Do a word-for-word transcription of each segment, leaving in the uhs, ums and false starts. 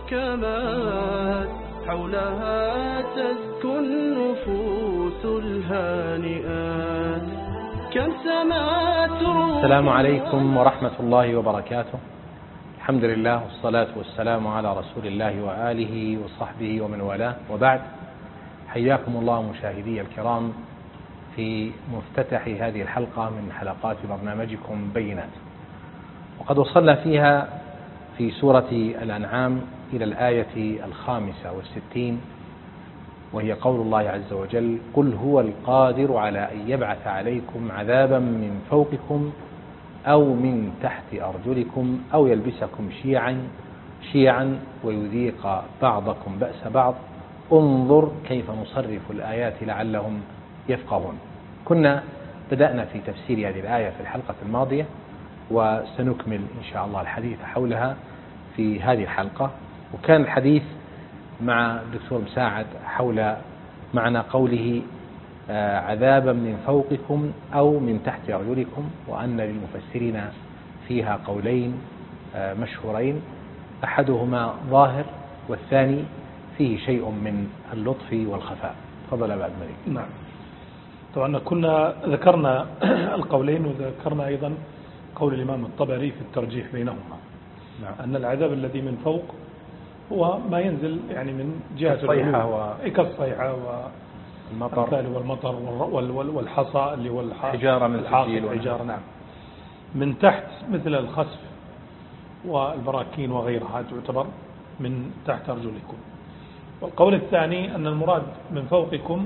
محكمات حولها تزكو النفوس الهانئات كم سمات. السلام عليكم ورحمة الله وبركاته. الحمد لله والصلاة والسلام على رسول الله وآله وصحبه ومن والاه، وبعد. حياكم الله مشاهدي الكرام في مفتتح هذه الحلقة من حلقات برنامجكم بينات، وقد وصلنا فيها في سورة الأنعام إلى الآية الخامسة والستين، وهي قول الله عز وجل: قل هو القادر على أن يبعث عليكم عذابا من فوقكم أو من تحت أرجلكم أو يلبسكم شيعا شيعا ويذيق بعضكم بأس بعض انظر كيف نصرف الآيات لعلهم يفقهون. كنا بدأنا في تفسير هذه الآية في الحلقة الماضية، وسنكمل إن شاء الله الحديث حولها في هذه الحلقة. وكان الحديث مع الدكتور مساعد حول معنى قوله عذابا من فوقكم أو من تحت أرجلكم، وأن للمفسرين فيها قولين مشهورين، أحدهما ظاهر والثاني فيه شيء من اللطف والخفاء. تفضل أبا الملك. نعم، طبعا كنا ذكرنا القولين، وذكرنا أيضا قول الإمام الطبري في الترجيح بينهما. نعم. أن العذاب الذي من فوق هو ما ينزل يعني من جهة الصيحة و... كالصيحة والمطر والمطر والحصى اللي هو الحجارة من السجيل والحجارة. نعم. من تحت مثل الخسف والبراكين وغيرها تعتبر من تحت أرجلكم. والقول الثاني أن المراد من فوقكم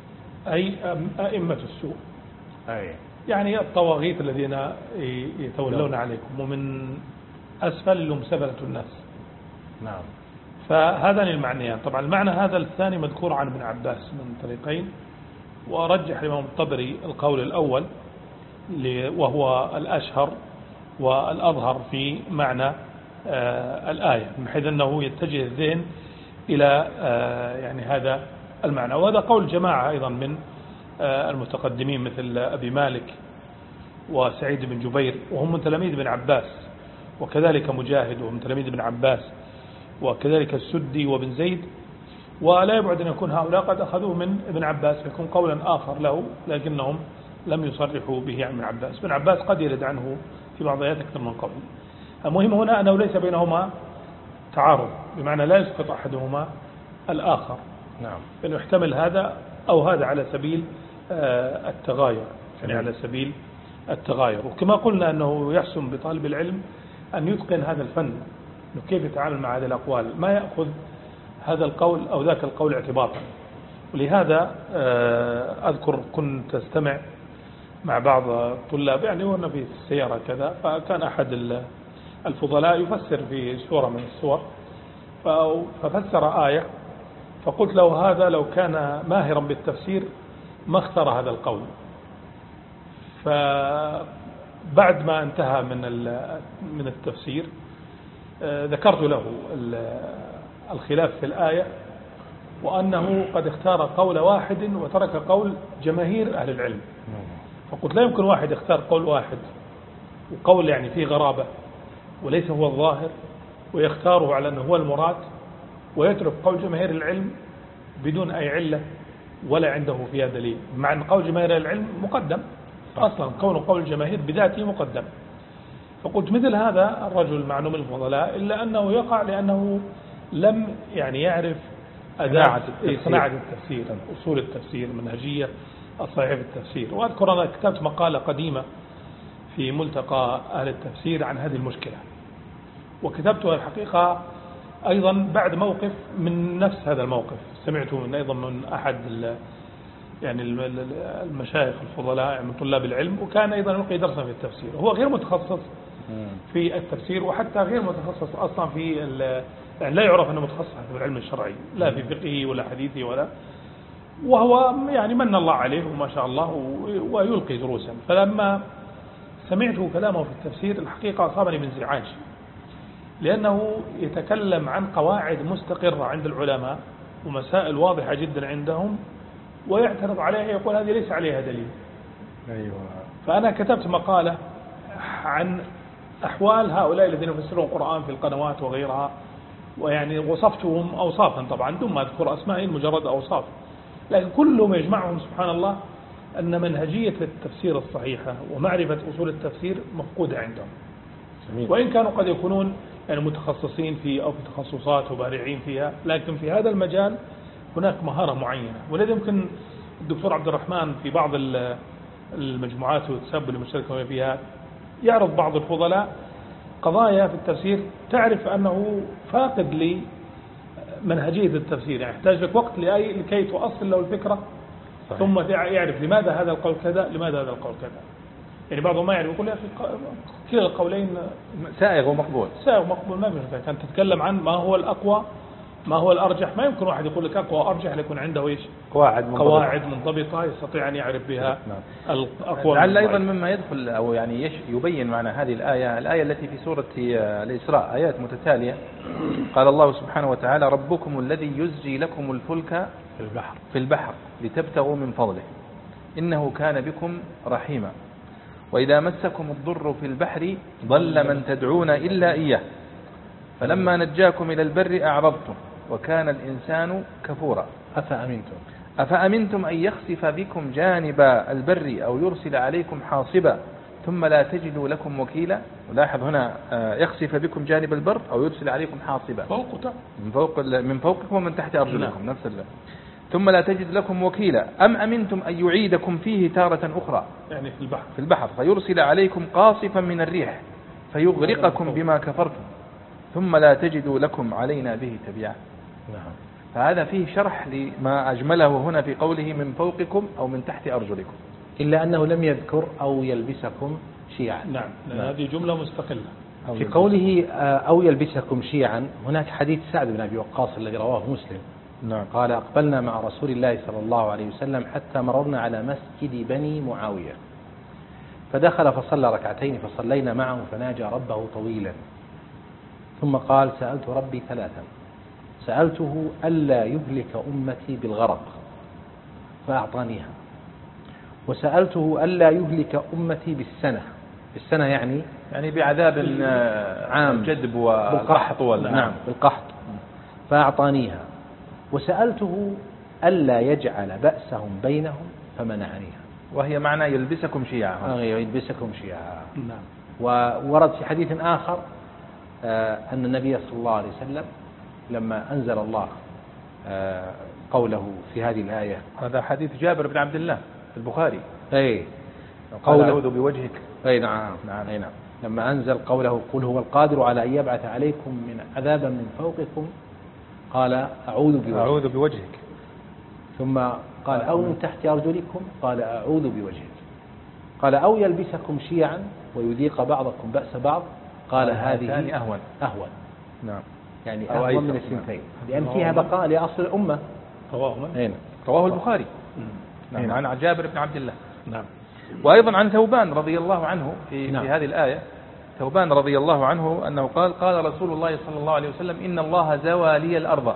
أي أئمة السوء، أي. يعني الطواغيت الذين يتولون عليكم، ومن أسفل لهم سفلة الناس. نعم. فهذان المعنيان. طبعا المعنى هذا الثاني مذكور عن ابن عباس من طريقين، ورجح الإمام الطبري القول الأول وهو الأشهر والأظهر في معنى آه الآية، من حيث أنه يتجه الذهن إلى آه يعني هذا المعنى. وهذا قول جماعة أيضا من آه المتقدمين مثل أبي مالك وسعيد بن جبير، وهم من تلاميذ ابن عباس، وكذلك مجاهد ومن تلاميذ ابن عباس، وكذلك السدي وابن زيد. ولا يبعد أن يكون هؤلاء قد أخذوه من ابن عباس، فيكون قولا آخر له لكنهم لم يصرحوا به عن ابن عباس. ابن عباس قد يرد عنه في بعض الآيات أكثر من قول. المهم هنا أنه ليس بينهما تعارض، بمعنى لا يسقط أحدهما الآخر. نعم. بل يحتمل هذا أو هذا على سبيل التغاير، يعني على سبيل التغاير. وكما قلنا أنه يحسن بطالب العلم أن يتقن هذا الفن، أنه كيف يتعامل مع هذه الأقوال، ما يأخذ هذا القول أو ذاك القول اعتباطا. ولهذا أذكر كنت أستمع مع بعض الطلاب، يعني وأنا في السيارة كذا، فكان أحد الفضلاء يفسر في سورة من السور، ففسر آية، فقلت له هذا لو كان ماهرا بالتفسير ما اختار هذا القول. فبعد ما انتهى من من التفسير ذكرت له الخلاف في الآية، وأنه قد اختار قول واحد وترك قول جماهير أهل العلم. فقلت لا يمكن واحد يختار قول واحد وقول يعني فيه غرابة وليس هو الظاهر ويختاره على أنه هو المراد، ويترك قول جماهير العلم بدون أي علة ولا عنده فيها دليل، مع أن قول جماهير العلم مقدم أصلا، كون قول الجماهير بذاته مقدم. فقلت مثل هذا الرجل معلوم الفضلاء، إلا أنه يقع لأنه لم يعني يعرف أداة صناعة التفسير، أصول التفسير، منهجية الصحيح في التفسير. وأذكر أنا كتبت مقالة قديمة في ملتقى أهل التفسير عن هذه المشكلة، وكتبتها الحقيقة أيضا بعد موقف من نفس هذا الموقف، سمعته من أيضا من أحد يعني المشايخ الفضلاء من طلاب العلم، وكان أيضا يلقي درسا في التفسير. هو غير متخصص في التفسير، وحتى غير متخصص أصلا في يعني لا يعرف أنه متخصص في العلم الشرعي، لا في فقهه ولا حديثه ولا، وهو يعني من الله عليه وما شاء الله ويلقي دروسا. فلما سمعته كلامه في التفسير الحقيقة أصابني من انزعاج، لأنه يتكلم عن قواعد مستقرة عند العلماء ومسائل واضحة جدا عندهم، ويعترض عليها يقول هذه ليس عليها دليل. أيوة. فأنا كتبت مقالة عن أحوال هؤلاء الذين يفسرون القرآن في القنوات وغيرها، ويعني وصفتهم أوصافا طبعا دون ما أذكر أسمائهم، مجرد أوصاف، لكن كلهم يجمعهم سبحان الله أن منهجية التفسير الصحيحة ومعرفة أصول التفسير مفقودة عندهم. وإن كانوا قد يكونون يعني متخصصين في أو في تخصصات وبارعين فيها، لكن في هذا المجال هناك مهارة معينة. ولذا يمكن الدكتور عبد الرحمن في بعض المجموعات والتساب اللي مشتركة فيها يعرض بعض الفضلاء قضايا في التفسير تعرف أنه فاقد لمنهجية التفسير، يعني يحتاج لك وقت لكي تؤصل له الفكرة. صحيح. ثم يعرف لماذا هذا القول كذا، لماذا هذا القول كذا. يعني بعضهم ما يعرف يقول يا أخي كلا القولين سائغ ومقبول، سائغ ومقبول ما بينفع. كان تتكلم عن ما هو الأقوى ما هو الأرجح، ما يمكن واحد يقول لك أقوى وأرجح لكن عنده إيش قواعد منضبطة, قواعد منضبطة يستطيع أن يعرف بها نعم. الأقوى. لعل أيضا مما يدخل أو يعني يبين معنى هذه الآية الآية التي في سورة الإسراء، آيات متتالية. قال الله سبحانه وتعالى: ربكم الذي يزجي لكم الفلك في البحر في البحر لتبتغوا من فضله إنه كان بكم رحيما وإذا مسكم الضر في البحر ضل من تدعون إلا إياه فلما نجاكم إلى البر أعرضتم وكان الإنسان كفورا أفأمنتم أفأمنتم أن يخسف بكم جانب البر أو يرسل عليكم حاصبا ثم لا تجدوا لكم وكيلا. ولاحظ هنا يخسف بكم جانب البر أو يرسل عليكم حاصبا من فوق من فوقكم ومن تحت أرجلكم نفس الله. ثم لا تجد لكم وكيلا أم أمنتم أن يعيدكم فيه تارة أخرى يعني في البحر في البحر فيرسل عليكم قاصفا من الريح فيغرقكم بما كفرتم ثم لا تجدوا لكم علينا به تبيعا. نعم. فهذا فيه شرح لما أجمله هنا في قوله من فوقكم أو من تحت أرجلكم، إلا أنه لم يذكر أو يلبسكم شيعا. نعم, نعم. هذه جملة مستقلة. في قوله أو يلبسكم شيعا هناك حديث سعد بن أبي وقاص الذي رواه مسلم. نعم. قال: أقبلنا مع رسول الله صلى الله عليه وسلم حتى مررنا على مسجد بني معاوية فدخل فصلى ركعتين فصلينا معه فناجى ربه طويلا ثم قال: سألت ربي ثلاثا، سألته ألا يهلك أمتي بالغرق فأعطانيها، وسألته ألا يهلك أمتي بالسنة، بالسنة يعني يعني بعذاب عام جدب والقحط ولا نعم بالقحط فأعطانيها، وسألته ألا يجعل بأسهم بينهم فمنعنيها. وهي معنى يلبسكم شيعا. يلبسكم شيعا. نعم. وورد في حديث آخر أن النبي صلى الله عليه وسلم لما أنزل الله قوله في هذه الآية، هذا حديث جابر بن عبد الله في البخاري، أي قال أعوذ بوجهك. أي نعم. نعم. أي نعم. لما أنزل قوله قل هو القادر على أن يبعث عليكم من عذابا من فوقكم قال أعوذ بوجهك. أعوذ بوجهك. ثم قال أو من تحت أرجلكم قال أعوذ بوجهك. قال أو يلبسكم شيعا ويذيق بعضكم بأس بعض قال هذه أهون أهون. نعم. يعني أهون من الثنتين لأن فيها بقاء لأصل الأمة. رواه من؟ رواه البخاري. نعم. عن جابر بن عبد الله. نعم. وأيضا عن ثوبان رضي الله عنه في, نعم. في هذه الآية، ثوبان رضي الله عنه أنه قال قال رسول الله صلى الله عليه وسلم إن الله زوى لي الأرض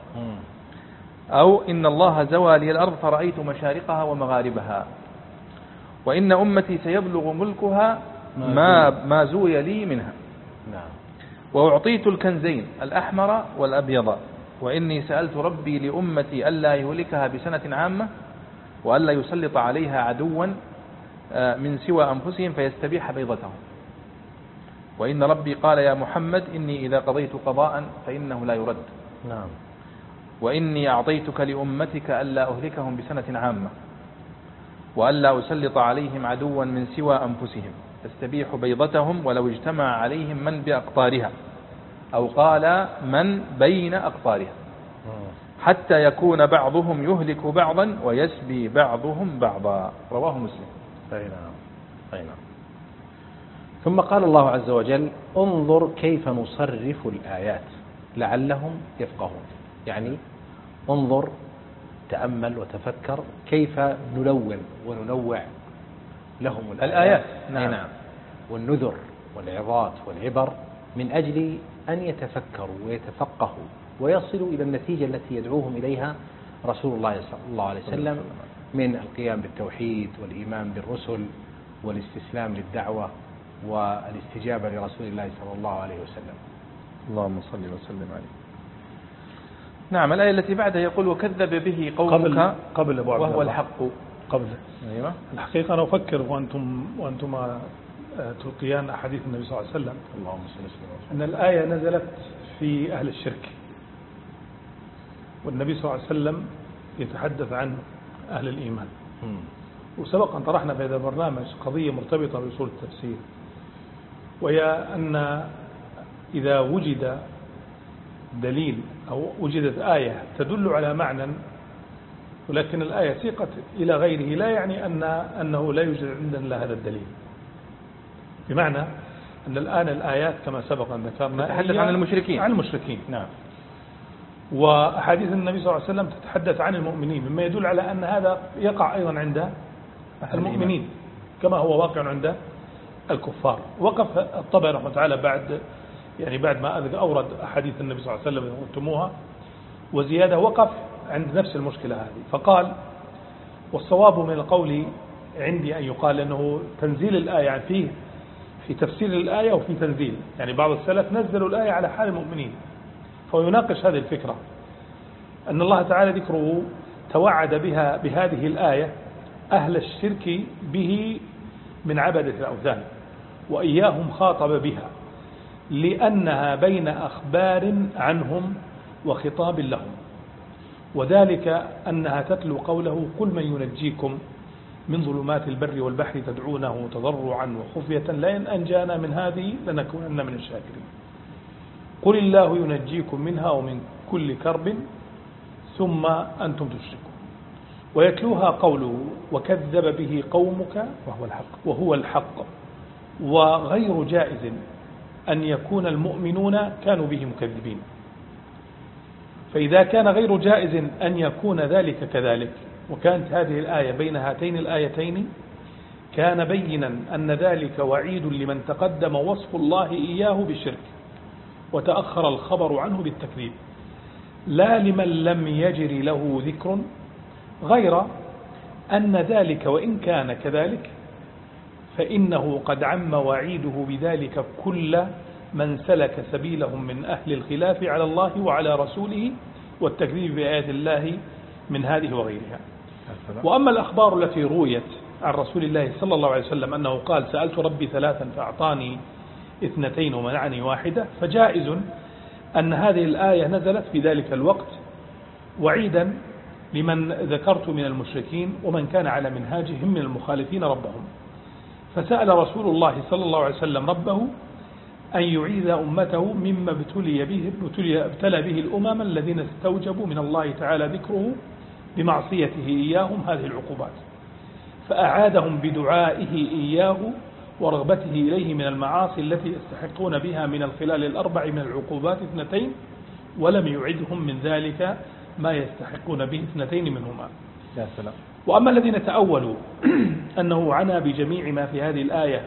أو إن الله زوى لي الأرض فرأيت مشارقها ومغاربها وإن أمتي سيبلغ ملكها ما, ما زوي لي منها. نعم. وأعطيت الكنزين الأحمر والأبيض وإني سألت ربي لأمتي ألا يهلكها بسنة عامة وألا يسلط عليها عدوا من سوى أنفسهم فيستبيح بيضتهم وإن ربي قال يا محمد إني إذا قضيت قضاء فإنه لا يرد. نعم. وإني أعطيتك لأمتك ألا أهلكهم بسنة عامة وألا أسلط عليهم عدوا من سوى أنفسهم تستبيح بيضتهم ولو اجتمع عليهم من بأقطارها أو قال من بين أقطارها حتى يكون بعضهم يهلك بعضا ويسبي بعضهم بعضا. رواه مسلم. أي نعم. أي نعم. ثم قال الله عز وجل انظر كيف نصرف الآيات لعلهم يفقهون، يعني انظر تأمل وتفكر كيف نلون وننوع لهم الآيات. نعم. نعم. والنذر والعظات والعبر من أجل أن يتفكروا ويتفقهوا ويصلوا إلى النتيجة التي يدعوهم إليها رسول الله صلى الله عليه وسلم من القيام بالتوحيد والإيمان بالرسل والاستسلام للدعوة والاستجابة لرسول الله صلى الله عليه وسلم. اللهم صل وسلم عليه. نعم. الآية التي بعدها يقول وكذب به قومك قبل قبل أبو عبد وهو الله. الحق. قبل. أيوة. الحقيقة أنا أفكر وأنتم وأنتما تلقيان أحاديث النبي صلى الله عليه وسلم اللهم صل وسلم أن الآية نزلت في أهل الشرك، والنبي صلى الله عليه وسلم يتحدث عن أهل الإيمان. وسبق أن طرحنا في هذا البرنامج قضية مرتبطة بأصول التفسير، وهي أن إذا وجد دليل أو وجدت آية تدل على معنى ولكن الآية سيقت إلى غيره، لا يعني أن أنه لا يوجد عندنا هذا الدليل. بمعنى أن الآن الآيات كما سبق أن ذكرنا تتحدث عن المشركين عن المشركين نعم. وأحاديث النبي صلى الله عليه وسلم تتحدث عن المؤمنين، مما يدل على أن هذا يقع أيضا عند المؤمنين كما هو واقع عند الكفار. وقف الطبري رحمه الله تعالى بعد يعني بعد ما أورد أحاديث النبي صلى الله عليه وسلم قلتموها وزيادة، وقف عند نفس المشكلة هذه فقال: والصواب من القول عندي أن يقال أنه تنزيل الآية فيه في تفسير الآية وفي تنزيل، يعني بعض السلف نزلوا الآية على حال المؤمنين، فهو يناقش هذه الفكرة أن الله تعالى ذكره توعد بها بهذه الآية أهل الشرك به من عبدة الأوثان، وإياهم خاطب بها لأنها بين أخبار عنهم وخطاب لهم، وذلك أنها تتلو قوله: قل من ينجيكم من ظلمات البر والبحر تدعونه تضرعا وخفية لئن أنجانا من هذه لنكونن من الشاكرين. قل الله ينجيكم منها ومن كل كرب ثم أنتم تشركون. ويتلوها قوله: وكذب به قومك وهو الحق وهو الحق وغير جائز أن يكون المؤمنون كانوا به مكذبين. فإذا كان غير جائز أن يكون ذلك كذلك وكانت هذه الآية بين هاتين الآيتين كان بينا أن ذلك وعيد لمن تقدم وصف الله إياه بالشرك وتأخر الخبر عنه بالتكذيب، لا لمن لم يجر له ذكر، غير أن ذلك وإن كان كذلك فإنه قد عم وعيده بذلك كل من سلك سبيلهم من أهل الخلاف على الله وعلى رسوله والتكذيب بآيات الله من هذه وغيرها. وأما الأخبار التي رويت عن رسول الله صلى الله عليه وسلم أنه قال: سألت ربي ثلاثا فأعطاني اثنتين ومنعني واحدة، فجائز أن هذه الآية نزلت في ذلك الوقت وعيدا لمن ذكرت من المشركين ومن كان على منهاجهم من المخالفين ربهم. فسأل رسول الله صلى الله عليه وسلم ربه أن يعيذ أمته مما ابتلي به ابتلى به الأمم الذين استوجبوا من الله تعالى ذكره بمعصيته إياهم هذه العقوبات، فأعادهم بدعائه إياه ورغبته إليه من المعاصي التي يستحقون بها من الخلال الأربع من العقوبات اثنتين، ولم يعدهم من ذلك ما يستحقون به اثنتين منهما. يا سلام. وأما الذين تأولوا أنه عنا بجميع ما في هذه الآية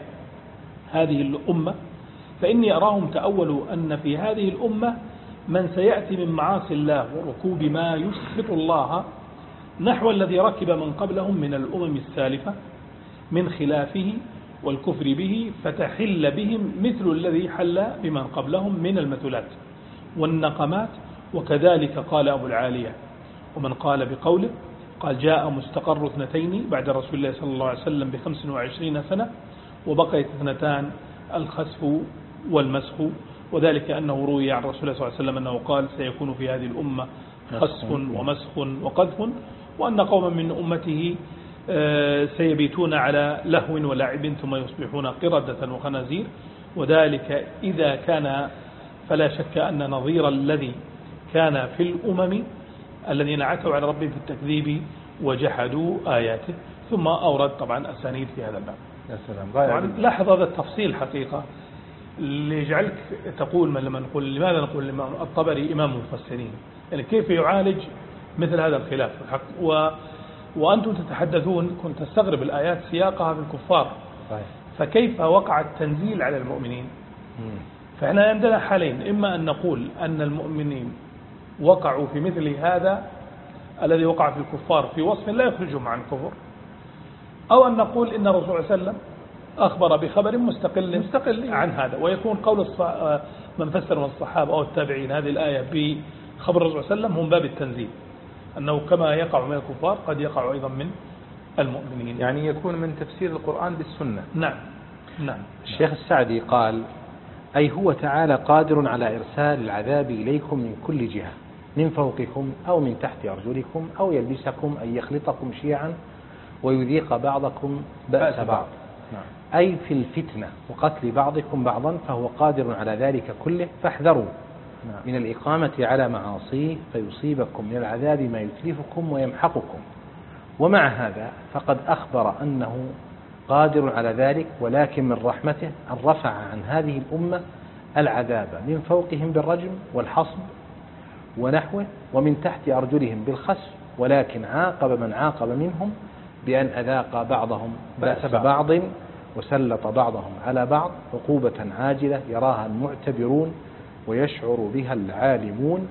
هذه الأمة، فإني أراهم تأولوا أن في هذه الأمة من سيأتي من معاصي الله وركوب ما يسخط الله نحو الذي ركب من قبلهم من الأمم السالفة من خلافه والكفر به، فتحل بهم مثل الذي حل بمن قبلهم من المثلات والنقمات. وكذلك قال أبو العالية. ومن قال بقوله قال: جاء مستقر اثنتين بعد رسول الله صلى الله عليه وسلم بخمس وعشرين سنة وبقيت اثنتان الخسف والمسخ، وذلك أنه روي عن رسول الله صلى الله عليه وسلم أنه قال: سيكون في هذه الأمة خسف ومسخ وقذف، وأن قوما من أمته سيبيتون على لهو ولعب ثم يصبحون قردة وخنازير. وذلك إذا كان فلا شك أن نظير الذي كان في الأمم الذين عتوا على ربهم في التكذيب وجحدوا آياته. ثم أورد طبعا أسانيد في هذا الباب. يا سلام. لاحظ هذا التفصيل حقيقة اللي يجعلك تقول من لما نقول لماذا نقول الإمام الطبري إمام المفسرين، يعني كيف يعالج مثل هذا الخلاف و وأنتم تتحدثون كنت تستغرب الآيات سياقها في الكفار، فكيف وقع التنزيل على المؤمنين؟ فإحنا عندنا حالين: إما أن نقول أن المؤمنين وقعوا في مثل هذا الذي وقع في الكفار في وصف لا يخرجهم عن الكفر، أو أن نقول إن الرسول صلى الله عليه وسلم أخبر بخبر مستقل, مستقل عن هذا، ويكون قول من فسر من الصحابة أو التابعين هذه الآية خبر الرسول صلى الله عليه وسلم هو من باب التنزيل، أنه كما يقع من الكفار قد يقع أيضا من المؤمنين. يعني يكون من تفسير القرآن بالسنة. نعم نعم. الشيخ السعدي قال: أي هو تعالى قادر على إرسال العذاب إليكم من كل جهة، من فوقكم أو من تحت أرجلكم، أو يلبسكم أي يخلطكم شيعا ويذيق بعضكم بأس بعض. نعم. أي في الفتنة وقتل بعضكم بعضا، فهو قادر على ذلك كله، فاحذروا نعم. من الإقامة على معاصيه فيصيبكم من العذاب ما يتلفكم ويمحقكم. ومع هذا فقد أخبر أنه قادر على ذلك، ولكن من رحمته أن رفع عن هذه الأمة العذاب من فوقهم بالرجم والحصب ونحوه، ومن تحت أرجلهم بالخسف، ولكن عاقب من عاقب منهم بأن أذاق بعضهم بأس بعض وسلط بعضهم على بعض عقوبة عاجلة يراها المعتبرون ويشعر بها العالمون.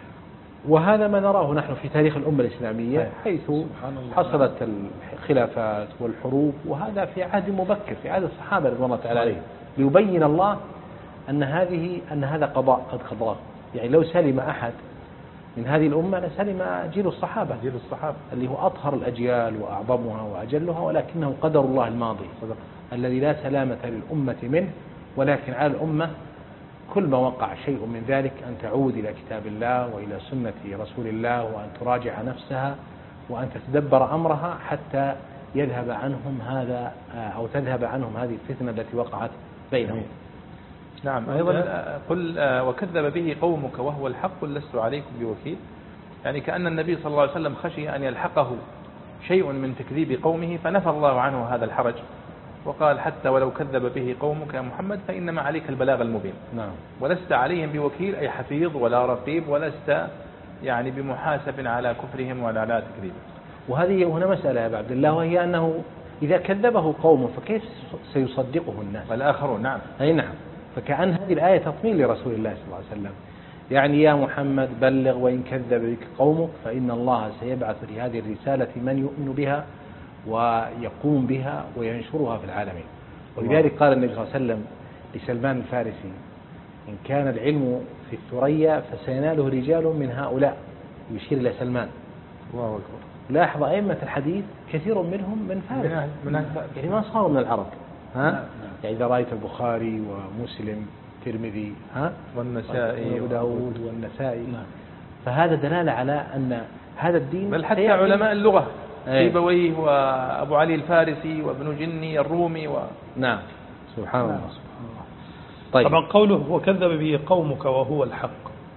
وهذا ما نراه نحن في تاريخ الأمة الإسلامية، حيث حصلت الخلافات والحروب، وهذا في عهد مبكر في عهد الصحابة رضوان الله تعالى عليهم، ليبين الله أن هذه أن هذا قضاء قد قضاه. يعني لو سلم أحد من هذه الأمة لسلم جيل الصحابة، جيل الصحابة اللي هو أطهر الأجيال وأعظمها وأجلها، ولكنه قدر الله الماضي الذي لا سلامة للأمة منه. ولكن على الأمة كل ما وقع شيء من ذلك أن تعود إلى كتاب الله وإلى سنة رسول الله، وأن تراجع نفسها وأن تتدبر أمرها حتى يذهب عنهم هذا أو تذهب عنهم هذه الفتنة التي وقعت بينهم. نعم. أيضا قل وكذب به قومك وهو الحق لست عليكم بوكيل، يعني كأن النبي صلى الله عليه وسلم خشي أن يلحقه شيء من تكذيب قومه فنفى الله عنه هذا الحرج، وقال حتى ولو كذب به قومك يا محمد فإنما عليك البلاغ المبين. نعم. ولست عليهم بوكيل أي حفيظ ولا رقيب، ولست يعني بمحاسب على كفرهم ولا على تكذيبهم. وهذه هنا مسألة يا عبد الله، وهي أنه إذا كذبه قومه فكيف سيصدقه الناس والآخرون؟ نعم. أي نعم. فكأن هذه الآية تطمين لرسول الله صلى الله عليه وسلم، يعني يا محمد بلغ وإن كذب بك قومك فإن الله سيبعث لهذه الرسالة من يؤمن بها ويقوم بها وينشرها في العالمين. ولذلك قال النبي صلى الله عليه وسلم لسلمان الفارسي: إن كان العلم في الثريا فسيناله رجال من هؤلاء، يشير إلى سلمان. الله أكبر. لاحظ أئمة الحديث كثير منهم من فارس، يعني ما صاروا من العرب. ها؟ يعني إذا رأيت البخاري ومسلم الترمذي ها والنسائي وداود والنسائي، فهذا دلالة على أن هذا الدين، بل حتى علماء اللغة سيبويه وأبو علي الفارسي وابن جني الرومي و... نعم. سبحان الله. طيب. طبعا قوله وكذب به قومك وهو الحق،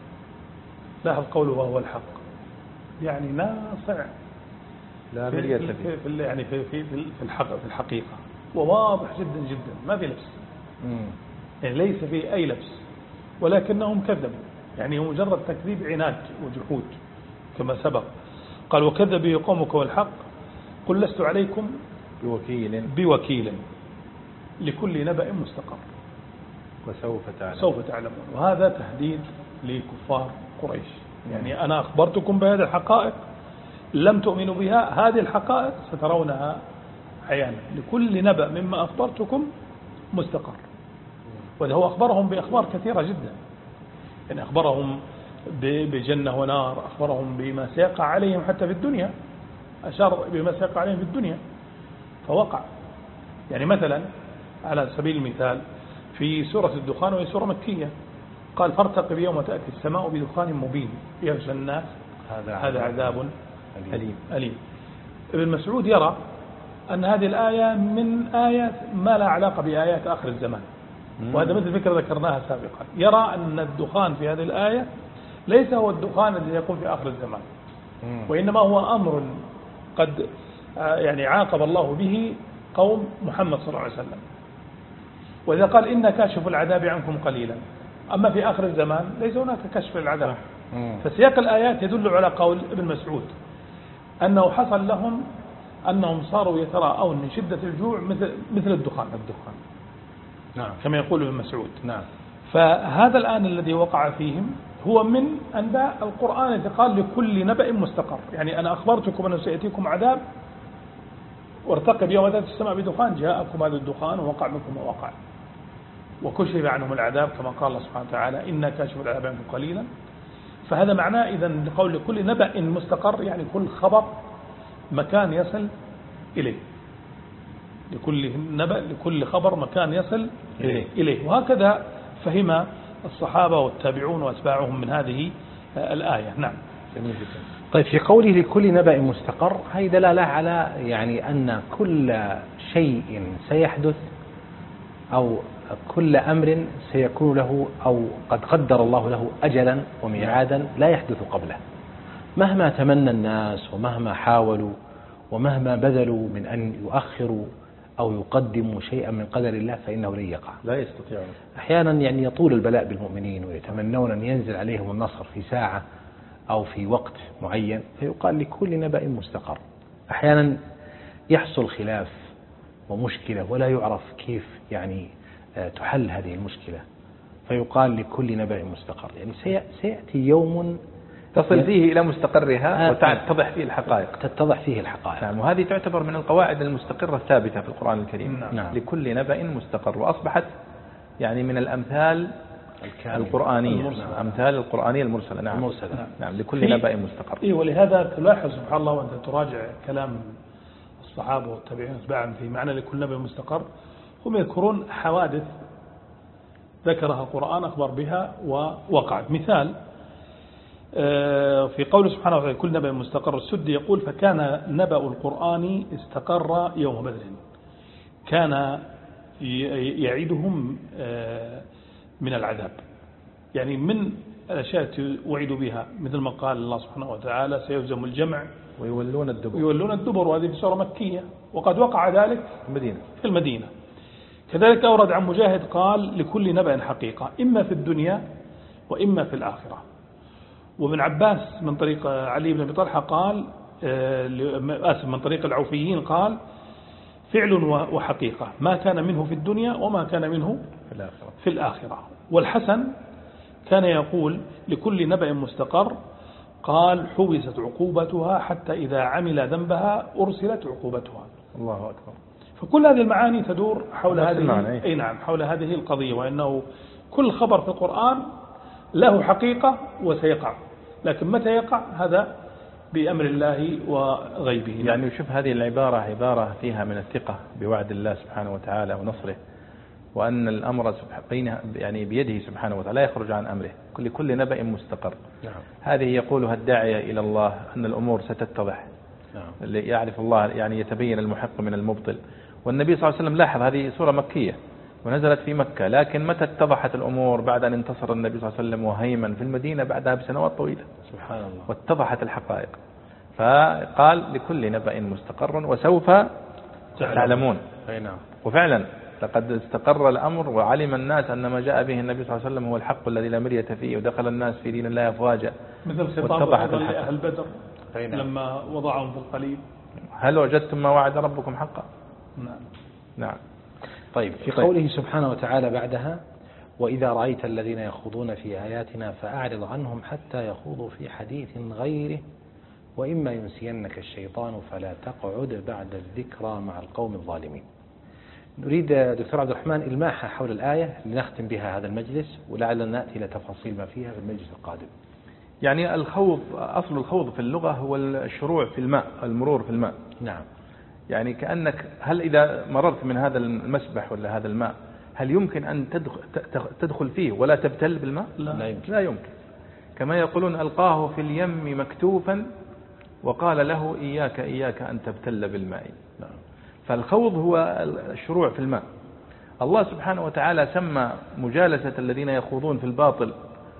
لاحظ قوله وهو الحق، يعني ناصع لا في, في, في, في يعني في في في الحق في الحقيقة، وواضح جدا جدا ما في لبس. مم. يعني ليس فيه أي لبس، ولكنهم كذبوا، يعني هو مجرد تكذيب عناد وجحود كما سبق. قال وكذب به قومك والحق قل لست عليكم بوكيل بوكيل لكل نبأ مستقر وسوف تعلمون. سوف تعلمون. وهذا تهديد لكفار قريش، يعني أنا أخبرتكم بهذه الحقائق لم تؤمنوا بها، هذه الحقائق سترونها عيانا، لكل نبأ مما أخبرتكم مستقر. وهذا هو أخبرهم بأخبار كثيرة جدا، يعني أخبرهم بجنة ونار، أخبرهم بما سيقع عليهم حتى في الدنيا، أشار بما سيقع عليهم في الدنيا فوقع. يعني مثلا على سبيل المثال في سورة الدخان، وهي سورة مكية، قال فارتقب يوم تأتي السماء بدخان مبين يغشى الناس هذا عذاب أليم أليم. ابن مسعود يرى أن هذه الآية من آيات ما لا علاقة بآيات آخر الزمان، وهذا مثل فكرة ذكرناها سابقا. يرى أن الدخان في هذه الآية ليس هو الدخان الذي يكون في آخر الزمان، وإنما هو أمر قد يعني عاقب الله به قوم محمد صلى الله عليه وسلم. وإذا قال إن كاشف العذاب عنكم قليلا، أما في آخر الزمان ليس هناك كشف العذاب. فسياق الآيات يدل على قول ابن مسعود أنه حصل لهم أنهم صاروا يتراءون من شدة الجوع مثل مثل الدخان الدخان نعم. كما يقول ابن مسعود. نعم. فهذا الآن الذي وقع فيهم هو من أنباء القرآن الذي قال لكل نبأ مستقر، يعني أنا أخبرتكم أنه سيأتيكم عذاب وارتقب يوم تأتي السماء بدخان، جاءكم هذا الدخان ووقع منكم ما وقع وكشف عنهم العذاب كما قال الله سبحانه وتعالى إنا كاشف العذاب عنكم قليلا فهذا معناه إذا لقول لكل نبأ مستقر، يعني كل خبر مكان يصل إليه، لكل نبأ لكل خبر مكان يصل إليه, إليه. وهكذا فهم الصحابة والتابعون وأتباعهم من هذه الآية. نعم. طيب في قوله لكل نبأ مستقر، هذه دلالة على يعني أن كل شيء سيحدث أو كل أمر سيكون له أو قد قدر الله له أجلا وميعادا لا يحدث قبله، مهما تمنى الناس ومهما حاولوا ومهما بذلوا من أن يؤخروا أو يقدموا شيئا من قدر الله فإنه لن يقع، لا يستطيعون. أحيانا يعني يطول البلاء بالمؤمنين ويتمنون أن ينزل عليهم النصر في ساعة أو في وقت معين، فيقال لكل نبأ مستقر. أحيانا يحصل خلاف ومشكلة ولا يعرف كيف يعني تحل هذه المشكلة، فيقال لكل نبأ مستقر، يعني سيأتي يوم تصل فيه إلى مستقرها وتتضح فيه الحقائق تتضح فيه الحقائق. نعم. وهذه تعتبر من القواعد المستقرة الثابتة في القرآن الكريم. نعم. لكل نبأ مستقر، وأصبحت يعني من الأمثال القرآنية، المرسلة. أمثال القرآنية المرسلة. نعم. المرسلة. نعم. نعم. لكل نبأ مستقر. إيه، ولهذا تلاحظ سبحان الله وأنت تراجع كلام الصحابة والتابعين واتباعهم في معنى لكل نبأ مستقر، هم يذكرون حوادث ذكرها القرآن أخبر بها ووقعت. مثال في قوله سبحانه وتعالى كل نبأ مستقر، السدي يقول فكان نبأ القرآن استقر يوم بدر، كان يعيدهم من العذاب، يعني من الأشياء وعدوا بها مثل ما قال الله سبحانه وتعالى سيهزم الجمع ويولون الدبر ويولون الدبر، وهذه في سورة مكية، وقد وقع ذلك في المدينة في المدينة. كذلك أورد عن مجاهد قال لكل نبأ حقيقة إما في الدنيا وإما في الآخرة. وابن عباس من طريق علي بن أبي طلحة قال آسف من طريق العوفيين قال فعل وحقيقة، ما كان منه في الدنيا وما كان منه في الآخرة. في الآخرة. والحسن كان يقول لكل نبأ مستقر، قال حبست عقوبتها حتى إذا عمل ذنبها أرسلت عقوبتها. الله أكبر. فكل هذه المعاني تدور حول هذه أي نعم حول هذه القضية، وأنه كل خبر في القرآن له حقيقة وسيقع، لكن متى يقع هذا بأمر الله وغيبه. يعني شوف هذه العبارة عبارة فيها من الثقة بوعد الله سبحانه وتعالى ونصره، وأن الأمر بينه يعني بيده سبحانه وتعالى لا يخرج عن أمره. كل كل نبأ مستقر. نعم. هذه يقولها الداعية إلى الله أن الأمور ستتضح. نعم. يعرف الله يعني يتبين المحق من المبطل. والنبي صلى الله عليه وسلم لاحظ هذه سورة مكية ونزلت في مكة، لكن متى اتضحت الأمور؟ بعد أن انتصر النبي صلى الله عليه وسلم وهيمن في المدينة بعدها بسنوات طويلة. سبحان الله. واتضحت الحقائق، فقال لكل نبأ مستقر وسوف تعلمون. نعم. وفعلا لقد استقر الأمر وعلم الناس أن ما جاء به النبي صلى الله عليه وسلم هو الحق الذي لا مرية فيه، ودخل الناس في دين الله أفواجا. مثل خطاب أهل بدر لما وضعهم في القليل، هل وجدتم ما وعد ربكم حقا؟ نعم. نعم. طيب في طيب. قوله سبحانه وتعالى بعدها وإذا رأيت الذين يخوضون في آياتنا فأعرض عنهم حتى يخوضوا في حديث غيره وإما ينسينك الشيطان فلا تقعد بعد الذكرى مع القوم الظالمين. نريد دكتور عبد الرحمن إلماحة حول الآية لنختم بها هذا المجلس، ولعلنا نأتي إلى تفاصيل ما فيها في المجلس القادم. يعني الخوض، أصل الخوض في اللغة هو الشروع في الماء، المرور في الماء. نعم. يعني كأنك هل إذا مررت من هذا المسبح ولا هذا الماء هل يمكن أن تدخل فيه ولا تبتل بالماء؟ لا, لا يمكن. لا يمكن. كما يقولون ألقاه في اليم مكتوفا وقال له إياك إياك أن تبتل بالماء. نعم. فالخوض هو الشروع في الماء. الله سبحانه وتعالى سمى مجالسة الذين يخوضون في الباطل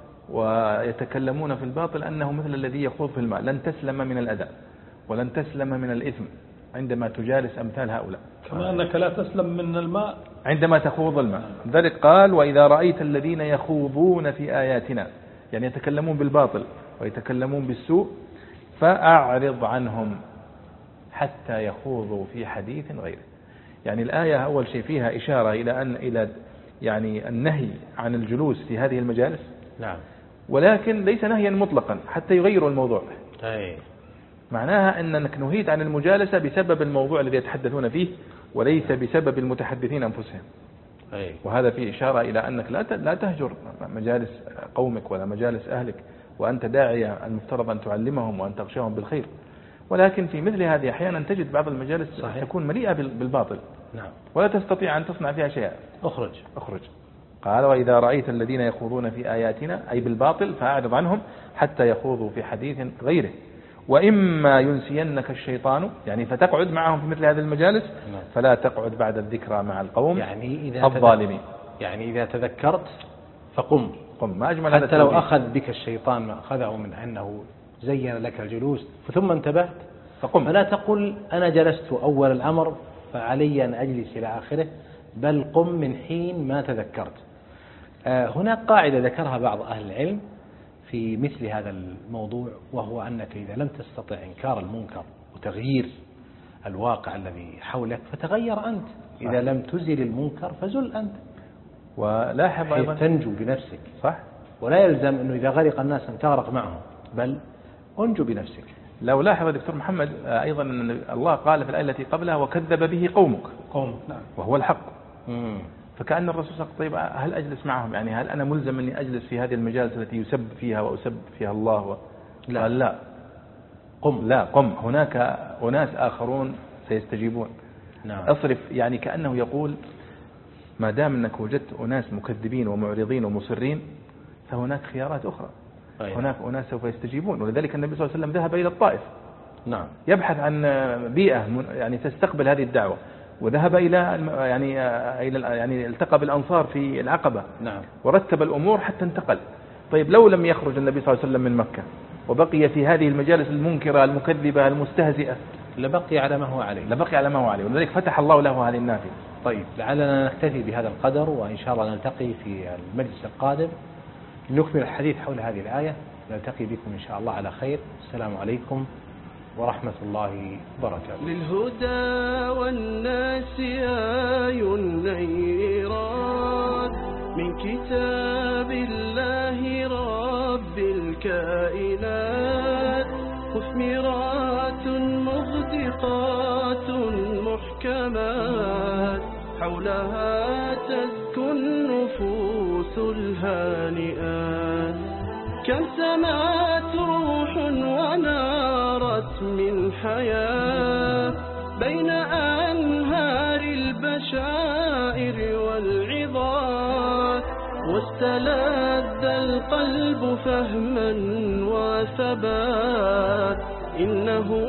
ويتكلمون في الباطل أنه مثل الذي يخوض في الماء، لن تسلم من الأذى ولن تسلم من الإثم عندما تجالس أمثال هؤلاء، كما أنك لا تسلم من الماء عندما تخوض الماء. ذلك قال وإذا رأيت الذين يخوضون في آياتنا، يعني يتكلمون بالباطل ويتكلمون بالسوء، فأعرض عنهم حتى يخوضوا في حديث غيره. يعني الآية أول شيء فيها إشارة إلى أن إلى يعني النهي عن الجلوس في هذه المجالس. نعم. ولكن ليس نهيا مطلقا حتى يغيروا الموضوع. أي. معناها أنك نهيت عن المجالسة بسبب الموضوع الذي يتحدثون فيه وليس بسبب المتحدثين أنفسهم. أي. وهذا فيه إشارة إلى أنك لا لا تهجر مجالس قومك ولا مجالس أهلك وأنت داعية المفترض أن تعلمهم وأن تغشاهم بالخير. ولكن في مثل هذه أحيانا تجد بعض المجالس صحيح. تكون مليئة بالباطل نعم. ولا تستطيع أن تصنع فيها شيئا. أخرج أخرج قال وإذا رأيت الذين يخوضون في آياتنا أي بالباطل فأعرض عنهم حتى يخوضوا في حديث غيره وإما ينسينك الشيطان يعني فتقعد معهم في مثل هذه المجالس فلا تقعد بعد الذكرى مع القوم يعني إذا الظالمين. يعني إذا تذكرت فقم قم ما أجمل حتى لو أخذ بك الشيطان ما أخذه من أنه زين لك الجلوس ثم انتبهت فقم. فلا تقل أنا جلست أول الأمر فعلي أن أجلس إلى آخره بل قم من حين ما تذكرت. هناك قاعدة ذكرها بعض أهل العلم في مثل هذا الموضوع وهو أنك إذا لم تستطع إنكار المنكر وتغيير الواقع الذي حولك فتغير أنت. إذا لم تزل المنكر فزل أنت ولاحظ أيضا تنجو بنفسك. صح. ولا يلزم أنه إذا غرق الناس أن تغرق معهم بل أنجو بنفسك. لو لاحظ دكتور محمد أيضا أن الله قال في الآية التي قبلها وكذب به قومك قوم نعم. وهو الحق. مم. فكأن الرسول صلى الله عليه وسلم طيب هل أجلس معهم يعني هل أنا ملزم أني أجلس في هذه المجالس التي يسب فيها وأسب فيها الله و... لا. قال لا قم لا قم هناك أناس آخرون سيستجيبون. نعم. أصرف يعني كأنه يقول ما دام أنك وجدت أناس مكذبين ومعرضين ومصرين فهناك خيارات أخرى. أيه. هناك أناس سوف يستجيبون. ولذلك النبي صلى الله عليه وسلم ذهب إلى الطائف نعم. يبحث عن بيئة يعني تستقبل هذه الدعوة وذهب إلى يعني إلى يعني التقى بالأنصار في العقبة. نعم. ورتب الأمور حتى انتقل. طيب لو لم يخرج النبي صلى الله عليه وسلم من مكة وبقي في هذه المجالس المنكرة المكذبة المستهزئة لبقي على ما هو عليه لبقي على ما هو عليه. ولذلك فتح الله له هذه النافذة. طيب لعلنا نكتفي بهذا القدر وإن شاء الله نلتقي في المجلس القادم نكمل الحديث حول هذه الآية. نلتقي بكم إن شاء الله على خير. السلام عليكم ورحمة الله وبركاته. للهدى والناس آي نيرات من كتاب الله رب الكائنات مثمرات مغدقات محكمات حولها تزكو النفوس الهانئات كم سمعت روح ونارت من حياة بين أنهار البشائر والعظات واستلذ القلب فهما وثبات إنه